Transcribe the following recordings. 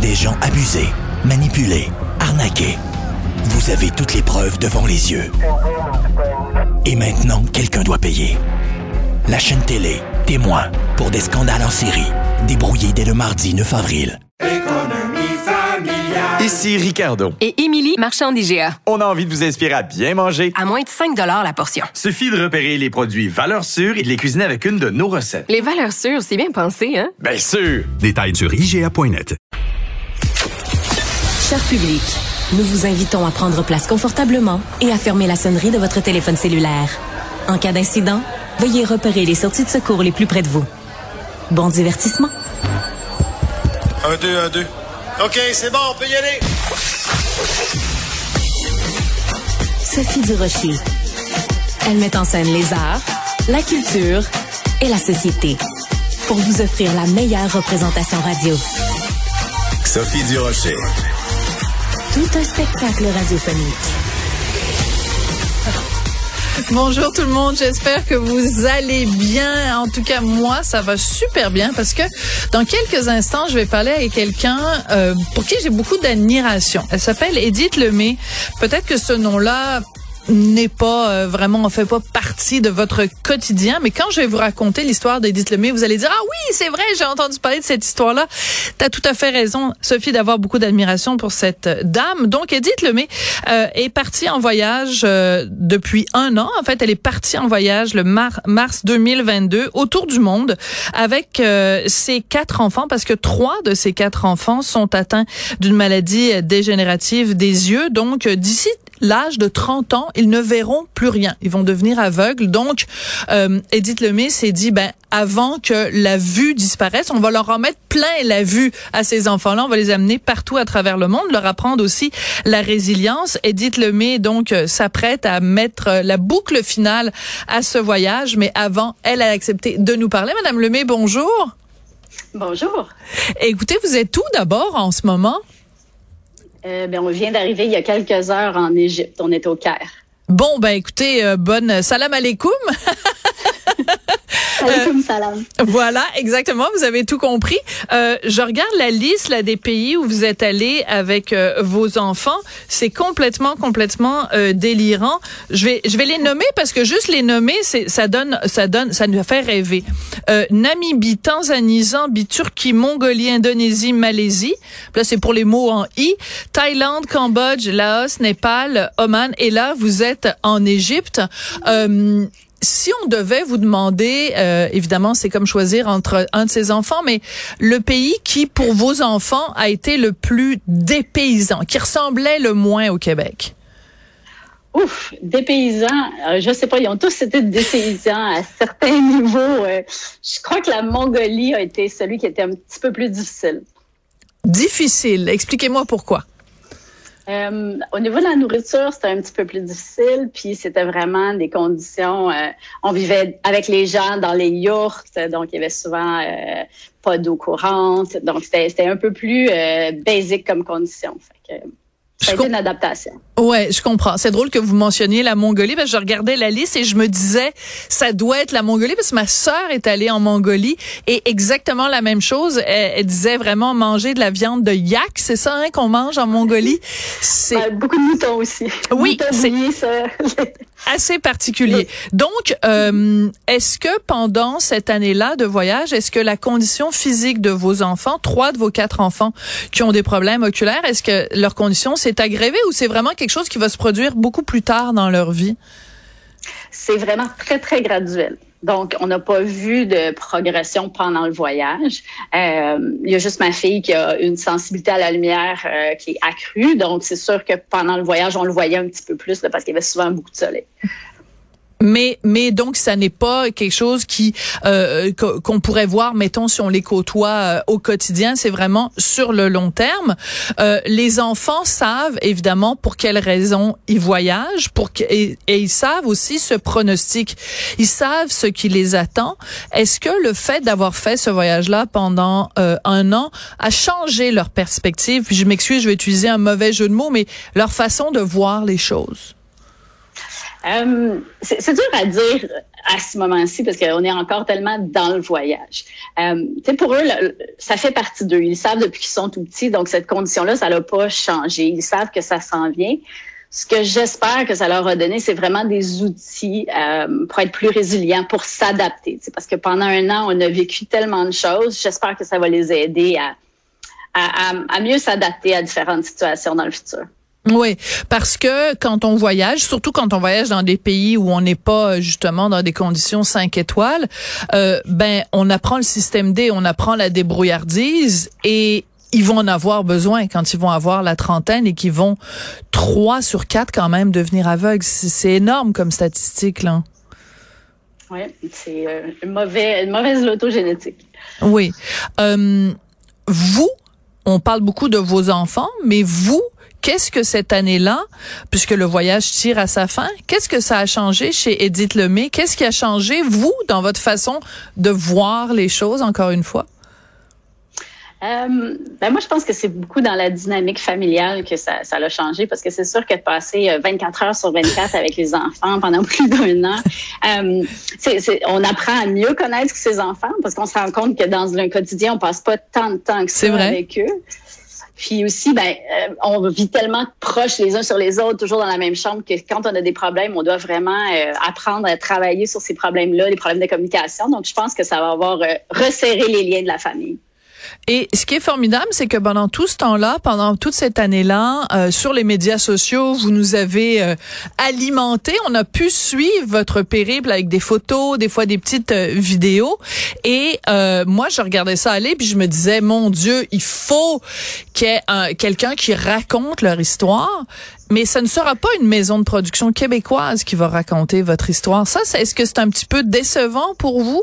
des gens abusés, manipulés, arnaqués. Vous avez toutes les preuves devant les yeux. Et maintenant, quelqu'un doit payer. La chaîne télé, témoin, pour des scandales en série, débrouillés dès le mardi 9 avril. Ici Ricardo. Et Émilie, marchand d'IGA. On a envie de vous inspirer à bien manger. À moins de 5 $ la portion. Suffit de repérer les produits valeurs sûres et de les cuisiner avec une de nos recettes. Les valeurs sûres, c'est bien pensé, hein? Bien sûr! Détails sur IGA.net. Cher public, nous vous invitons à prendre place confortablement et à fermer la sonnerie de votre téléphone cellulaire. En cas d'incident, veuillez repérer les sorties de secours les plus près de vous. Bon divertissement. 1, 2, 1, 2. OK, c'est bon, on peut y aller. Sophie Durocher. Elle met en scène les arts, la culture et la société pour vous offrir la meilleure représentation radio. Sophie Durocher. Tout un spectacle radiophonique. Bonjour tout le monde, j'espère que vous allez bien. En tout cas, moi, ça va super bien parce que dans quelques instants, je vais parler avec quelqu'un pour qui j'ai beaucoup d'admiration. Elle s'appelle Édith Lemay. Peut-être que ce nom-là n'est pas vraiment, on fait pas partie de votre quotidien, mais quand je vais vous raconter l'histoire d'Édith Lemay, vous allez dire « Ah oui, c'est vrai, j'ai entendu parler de cette histoire-là ». T'as tout à fait raison, Sophie, d'avoir beaucoup d'admiration pour cette dame. Donc, Édith Lemay est partie en voyage depuis 1 an. En fait, elle est partie en voyage le mars 2022 autour du monde avec ses 4 enfants, parce que 3 de ses 4 enfants sont atteints d'une maladie dégénérative des yeux. Donc, d'ici l'âge de 30 ans, ils ne verront plus rien. Ils vont devenir aveugles. Donc, Édith Lemay s'est dit, avant que la vue disparaisse, on va leur en mettre plein la vue à ces enfants-là. On va les amener partout à travers le monde, leur apprendre aussi la résilience. Édith Lemay, donc, s'apprête à mettre la boucle finale à ce voyage. Mais avant, elle a accepté de nous parler. Madame Lemay, bonjour. Bonjour. Écoutez, vous êtes où d'abord en ce moment? On vient d'arriver il y a quelques heures en Égypte. On est au Caire. Bon, écoutez, bonne salam alaikum. Alaikum salam. Voilà, exactement, vous avez tout compris. Je regarde la liste là des pays où vous êtes allés avec vos enfants. C'est complètement délirant. Je vais les nommer parce que juste les nommer, ça nous fait rêver. Namibie, Tanzanie, Zambie, Turquie, Mongolie, Indonésie, Malaisie. Là, c'est pour les mots en I. Thaïlande, Cambodge, Laos, Népal, Oman. Et là, vous êtes en Égypte. Si on devait vous demander, évidemment, c'est comme choisir entre un de ses enfants, mais le pays qui, pour vos enfants, a été le plus dépaysant, qui ressemblait le moins au Québec? Ouf, dépaysant. Je sais pas, ils ont tous été dépaysants à certains niveaux. Je crois que la Mongolie a été celui qui était un petit peu plus difficile. Difficile? Expliquez-moi pourquoi. Au niveau de la nourriture, c'était un petit peu plus difficile, puis c'était vraiment des conditions. On vivait avec les gens dans les yourtes, donc il y avait souvent pas d'eau courante, donc c'était un peu plus basique comme condition. Fait que ça a été une adaptation. Ouais, je comprends. C'est drôle que vous mentionniez la Mongolie, parce que je regardais la liste et je me disais, ça doit être la Mongolie, parce que ma sœur est allée en Mongolie et exactement la même chose. Elle disait vraiment manger de la viande de yak, c'est ça qu'on mange en Mongolie. C'est beaucoup de moutons aussi. Oui, c'est ça. assez particulier. Donc, est-ce que pendant cette année-là de voyage, est-ce que la condition physique de vos enfants, 3 de vos 4 enfants qui ont des problèmes oculaires, est-ce que leur condition s'est aggravée ou c'est vraiment quelque chose qui va se produire beaucoup plus tard dans leur vie? C'est vraiment très, très graduel. Donc, on n'a pas vu de progression pendant le voyage. Il y a juste ma fille qui a une sensibilité à la lumière qui est accrue. Donc, c'est sûr que pendant le voyage, on le voyait un petit peu plus là, parce qu'il y avait souvent beaucoup de soleil. Mais donc ça n'est pas quelque chose qui qu'on pourrait voir, mettons, si on les côtoie au quotidien. C'est vraiment sur le long terme. Les enfants savent évidemment pour quelles raisons ils voyagent, et ils savent aussi ce pronostic. Ils savent ce qui les attend. Est-ce que le fait d'avoir fait ce voyage-là pendant 1 an a changé leur perspective? Puis je m'excuse, je vais utiliser un mauvais jeu de mots, mais leur façon de voir les choses. C'est dur à dire à ce moment-ci parce qu'on est encore tellement dans le voyage. Pour eux, ça fait partie d'eux. Ils savent depuis qu'ils sont tout petits, donc cette condition-là, ça n'a pas changé. Ils savent que ça s'en vient. Ce que j'espère que ça leur a donné, c'est vraiment des outils pour être plus résilients, pour s'adapter. Parce que pendant un an, on a vécu tellement de choses. J'espère que ça va les aider à mieux s'adapter à différentes situations dans le futur. Oui, parce que quand on voyage, surtout quand on voyage dans des pays où on n'est pas justement dans des conditions 5 étoiles, on apprend le système D, on apprend la débrouillardise et ils vont en avoir besoin quand ils vont avoir la trentaine et qu'ils vont 3 sur 4 quand même devenir aveugles. C'est énorme comme statistique, là. Oui, c'est une mauvaise loto-génétique. Oui. Vous, on parle beaucoup de vos enfants, mais vous, qu'est-ce que cette année-là, puisque le voyage tire à sa fin, qu'est-ce que ça a changé chez Édith Lemay? Qu'est-ce qui a changé, vous, dans votre façon de voir les choses, encore une fois? Moi, je pense que c'est beaucoup dans la dynamique familiale que ça l'a changé parce que c'est sûr que de passer 24 heures sur 24 avec les enfants pendant plus d'1 an, on apprend à mieux connaître ses enfants parce qu'on se rend compte que dans un quotidien, on passe pas tant de temps que ça avec eux. Puis aussi, on vit tellement proches les uns sur les autres, toujours dans la même chambre, que quand on a des problèmes, on doit vraiment apprendre à travailler sur ces problèmes-là, les problèmes de communication. Donc, je pense que ça va avoir resserré les liens de la famille. Et ce qui est formidable, c'est que pendant tout ce temps-là, pendant toute cette année-là, sur les médias sociaux, vous nous avez alimenté. On a pu suivre votre périple avec des photos, des fois des petites vidéos. Et moi, je regardais ça aller, puis je me disais, mon Dieu, il faut qu'il y ait quelqu'un qui raconte leur histoire. Mais ça ne sera pas une maison de production québécoise qui va raconter votre histoire. Ça, est-ce que c'est un petit peu décevant pour vous?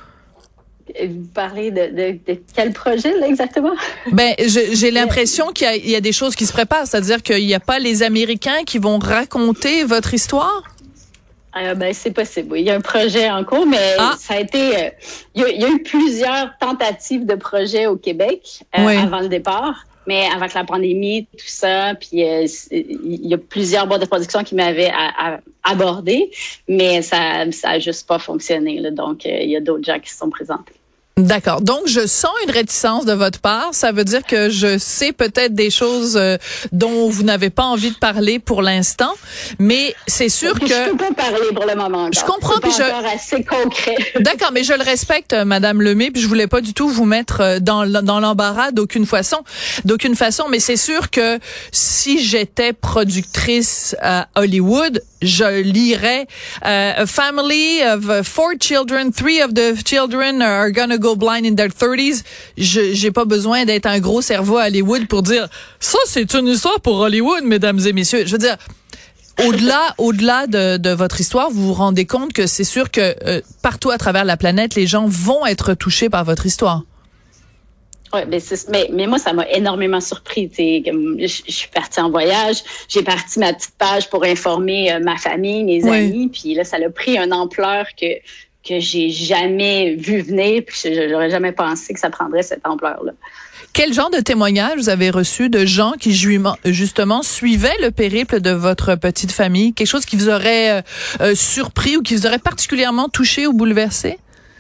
Vous parlez de quel projet, là, exactement? J'ai l'impression qu'il y a des choses qui se préparent. C'est-à-dire qu'il n'y a pas les Américains qui vont raconter votre histoire? C'est possible. Il y a un projet en cours, mais ça a été... il y a eu plusieurs tentatives de projets au Québec avant le départ. Mais avec la pandémie, tout ça, puis il y a plusieurs boîtes de production qui m'avaient abordé, mais ça a juste pas fonctionné, là. Donc, il y a d'autres gens qui se sont présentés. D'accord. Donc, je sens une réticence de votre part. Ça veut dire que je sais peut-être des choses dont vous n'avez pas envie de parler pour l'instant, mais c'est sûr que... Je peux pas parler pour le moment encore. Je comprends, puis c'est pas encore assez concret. D'accord, mais je le respecte, Madame Lemay, puis je voulais pas du tout vous mettre dans l'embarras d'aucune façon. Mais c'est sûr que si j'étais productrice à Hollywood, je lirais a family of 4 children, 3 of the children are gonna go blind in their 30s. J'ai pas besoin d'être un gros cerveau à Hollywood pour dire ça, c'est une histoire pour Hollywood, mesdames et messieurs. Je veux dire, au-delà de votre histoire, vous vous rendez compte que c'est sûr que partout à travers la planète, les gens vont être touchés par votre histoire. Ouais, mais moi, ça m'a énormément surpris. Je suis partie en voyage, j'ai parti ma petite page pour informer ma famille, mes amis, puis là, ça a pris une ampleur que j'ai jamais vu venir, puis j'aurais jamais pensé que ça prendrait cette ampleur-là. Quel genre de témoignages vous avez reçu de gens qui justement suivaient le périple de votre petite famille? Quelque chose qui vous aurait surpris ou qui vous aurait particulièrement touché ou bouleversé?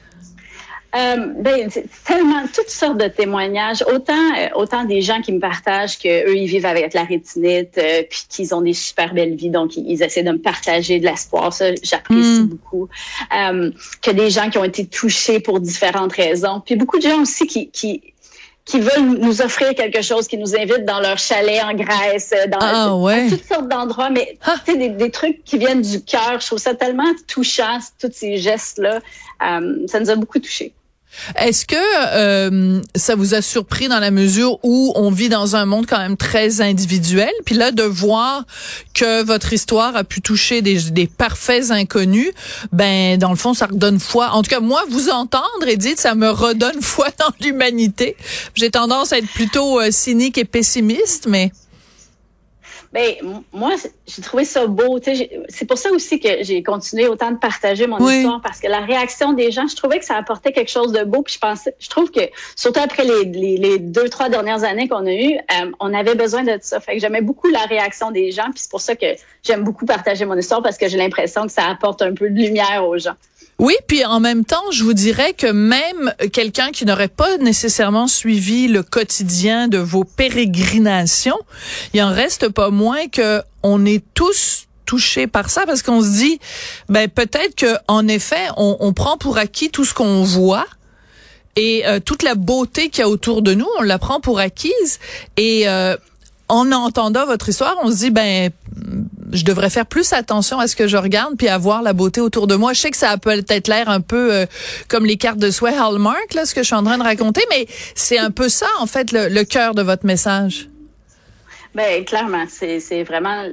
Tellement toutes sortes de témoignages, autant des gens qui me partagent que eux ils vivent avec la rétinite puis qu'ils ont des super belles vies, donc ils essaient de me partager de l'espoir, ça j'apprécie beaucoup, que des gens qui ont été touchés pour différentes raisons, puis beaucoup de gens aussi qui veulent nous offrir quelque chose, qui nous invitent dans leur chalet en Grèce, à toutes sortes d'endroits, mais tu sais, des trucs qui viennent du cœur. Je trouve ça tellement touchant, tous ces gestes-là. Ça nous a beaucoup touchés. Est-ce que ça vous a surpris dans la mesure où on vit dans un monde quand même très individuel, puis là de voir que votre histoire a pu toucher des parfaits inconnus, dans le fond ça redonne foi. En tout cas moi vous entendre, Édith, ça me redonne foi dans l'humanité. J'ai tendance à être plutôt cynique et pessimiste, mais Moi, j'ai trouvé ça beau. C'est pour ça aussi que j'ai continué autant de partager mon histoire, parce que la réaction des gens, je trouvais que ça apportait quelque chose de beau. Puis je trouve que, surtout après les 2-3 dernières années qu'on a eues, on avait besoin de ça. Fait que j'aimais beaucoup la réaction des gens. Puis c'est pour ça que j'aime beaucoup partager mon histoire, parce que j'ai l'impression que ça apporte un peu de lumière aux gens. Oui, puis en même temps, je vous dirais que même quelqu'un qui n'aurait pas nécessairement suivi le quotidien de vos pérégrinations, il en reste pas moins que on est tous touchés par ça, parce qu'on se dit, peut-être que en effet, on prend pour acquis tout ce qu'on voit. Et toute la beauté qu'il y a autour de nous, on la prend pour acquise. Et en entendant votre histoire, on se dit, je devrais faire plus attention à ce que je regarde puis à voir la beauté autour de moi. Je sais que ça a peut-être l'air un peu comme les cartes de souhait Hallmark, là, ce que je suis en train de raconter, mais c'est un peu ça, en fait, le cœur de votre message. Clairement, c'est vraiment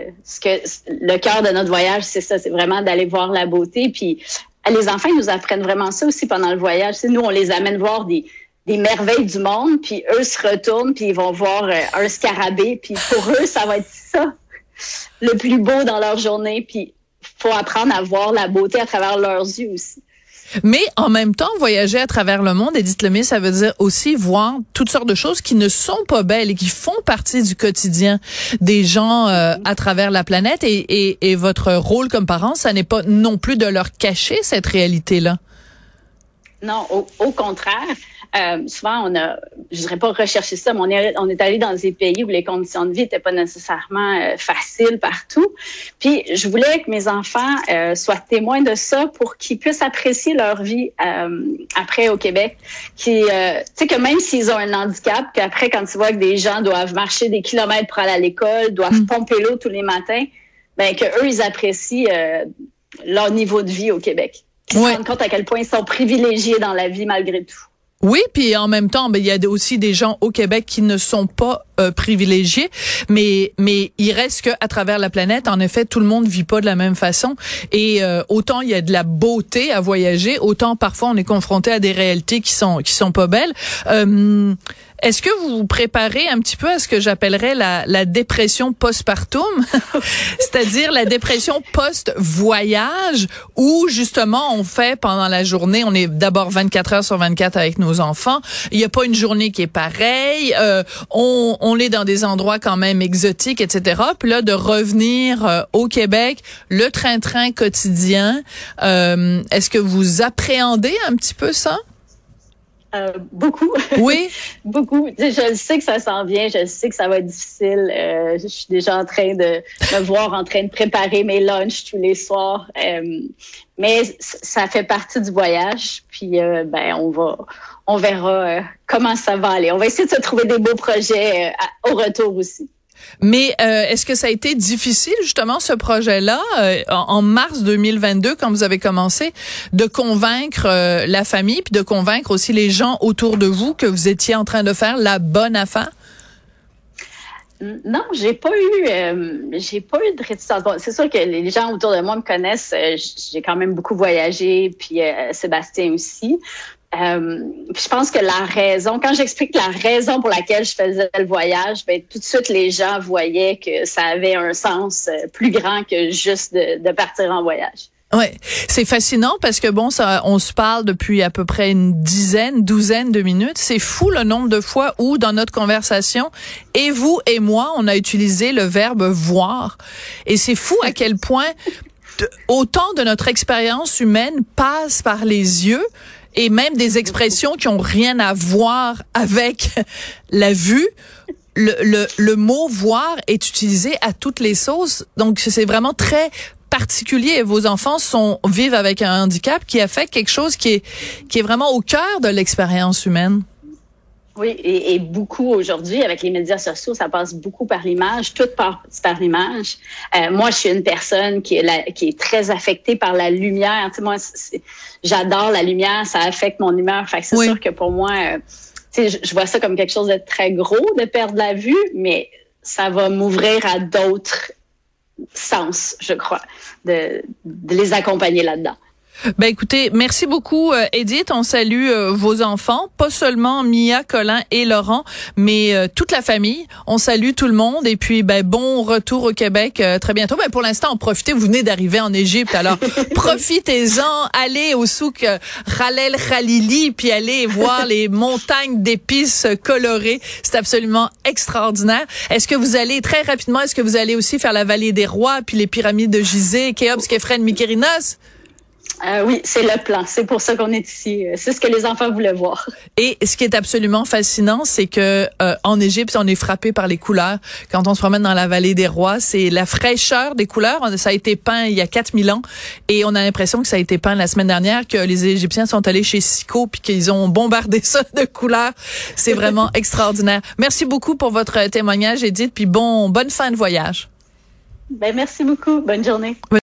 le cœur de notre voyage, c'est ça, c'est vraiment d'aller voir la beauté. Puis les enfants, ils nous apprennent vraiment ça aussi pendant le voyage. Nous, on les amène voir des merveilles du monde, puis eux se retournent, puis ils vont voir un scarabée, puis pour eux, ça va être ça, le plus beau dans leur journée. Puis faut apprendre à voir la beauté à travers leurs yeux aussi. Mais en même temps, voyager à travers le monde, Édith Lemay, ça veut dire aussi voir toutes sortes de choses qui ne sont pas belles et qui font partie du quotidien des gens à travers la planète. Et votre rôle comme parent, ça n'est pas non plus de leur cacher cette réalité-là. Non, au contraire. Souvent, je dirais pas rechercher ça, mais on est allé dans des pays où les conditions de vie étaient pas nécessairement faciles partout. Puis, je voulais que mes enfants soient témoins de ça pour qu'ils puissent apprécier leur vie après au Québec. Tu sais, que même s'ils ont un handicap, qu'après, quand tu vois que des gens doivent marcher des kilomètres pour aller à l'école, doivent pomper l'eau tous les matins, que eux, ils apprécient leur niveau de vie au Québec. Ils se rendent compte à quel point ils sont privilégiés dans la vie malgré tout. Oui, puis en même temps, il y a aussi des gens au Québec qui ne sont pas privilégiés, mais il reste que à travers la planète, en effet, tout le monde vit pas de la même façon. Et autant il y a de la beauté à voyager, autant parfois on est confronté à des réalités qui sont pas belles. Est-ce que vous vous préparez un petit peu à ce que j'appellerais la dépression postpartum, c'est-à-dire la dépression post-voyage, où justement on fait pendant la journée, on est d'abord 24 heures sur 24 avec nos enfants, il y a pas une journée qui est pareille, on est dans des endroits quand même exotiques, etc. Puis là, de revenir au Québec, le train-train quotidien, est-ce que vous appréhendez un petit peu ça? Beaucoup. Oui. Beaucoup. Je sais que ça s'en vient. Je sais que ça va être difficile. Je suis déjà en train de me voir en train de préparer mes lunchs tous les soirs. Mais ça fait partie du voyage. Puis, on verra comment ça va aller. On va essayer de se trouver des beaux projets au retour aussi. Mais est-ce que ça a été difficile, justement, ce projet-là, en mars 2022, quand vous avez commencé, de convaincre la famille, puis de convaincre aussi les gens autour de vous que vous étiez en train de faire la bonne affaire? Non, j'ai pas eu de réticence. Bon, c'est sûr que les gens autour de moi me connaissent. J'ai quand même beaucoup voyagé, puis Sébastien aussi. Puis je pense que quand j'explique la raison pour laquelle je faisais le voyage, tout de suite les gens voyaient que ça avait un sens plus grand que juste de partir en voyage. Ouais, c'est fascinant parce que on se parle depuis à peu près une douzaine de minutes. C'est fou le nombre de fois où dans notre conversation, et vous et moi, on a utilisé le verbe voir. Et c'est fou à quel point autant de notre expérience humaine passe par les yeux. Et même des expressions qui ont rien à voir avec la vue. Le mot voir est utilisé à toutes les sauces. Donc, c'est vraiment très particulier. Vos enfants vivent avec un handicap qui affecte quelque chose qui est vraiment au cœur de l'expérience humaine. Oui, et beaucoup aujourd'hui, avec les médias sociaux, ça passe beaucoup par l'image, tout passe par l'image. Moi, je suis une personne qui est très affectée par la lumière. Tu sais, moi, j'adore la lumière, ça affecte mon humeur. Fait que c'est sûr que pour moi, tu sais, je vois ça comme quelque chose de très gros de perdre la vue, mais ça va m'ouvrir à d'autres sens, je crois, de les accompagner là-dedans. Ben écoutez, merci beaucoup Edith. On salue vos enfants, pas seulement Mia, Colin et Laurent, mais toute la famille. On salue tout le monde et puis bon retour au Québec très bientôt. Pour l'instant, profitez, vous venez d'arriver en Égypte, alors profitez-en, allez au souk Khalel Khalili puis allez voir les montagnes d'épices colorées. C'est absolument extraordinaire. Est-ce que vous allez très rapidement, est-ce que vous allez aussi faire la vallée des rois puis les pyramides de Gizeh, Khéops, Képhren, Mykérinos? Oui, c'est le plan. C'est pour ça qu'on est ici. C'est ce que les enfants voulaient voir. Et ce qui est absolument fascinant, c'est que en Égypte, on est frappé par les couleurs. Quand on se promène dans la vallée des rois, c'est la fraîcheur des couleurs. Ça a été peint il y a 4000 ans et on a l'impression que ça a été peint la semaine dernière, que les Égyptiens sont allés chez Sico puis qu'ils ont bombardé ça de couleurs. C'est vraiment extraordinaire. Merci beaucoup pour votre témoignage, Edith, puis bonne fin de voyage. Merci beaucoup. Bonne journée.